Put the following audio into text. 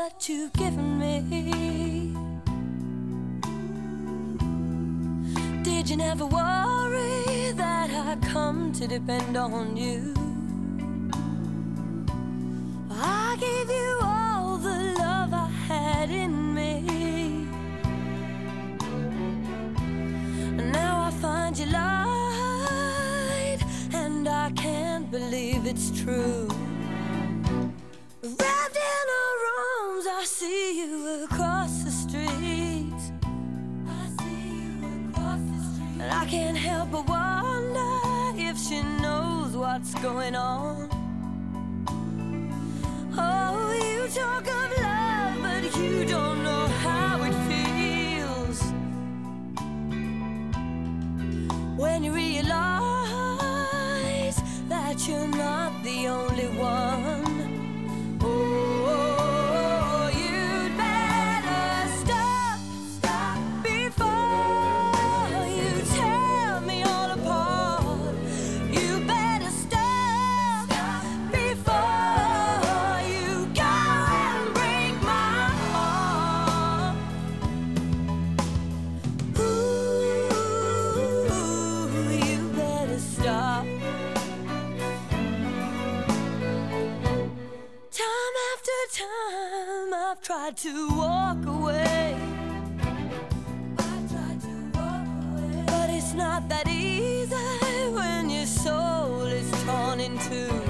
that you've given me. Did you never worry that I come to depend on you? I gave you all the love I had in me, and now I find you lied, and I can't believe it's true. Wrapped in our arms, I see you across the street. I see you across the street, and I can't help but wonder if she knows what's going on. Oh, you talk of love, but you don't know how it feels when you realize that you're not the only one. Oh, you'd better stop before you tear me all apart. You better stop before you go and break my heart. Ooh, you better stop. Time after time I've tried to walk away. But it's not that easy when your soul is torn in two.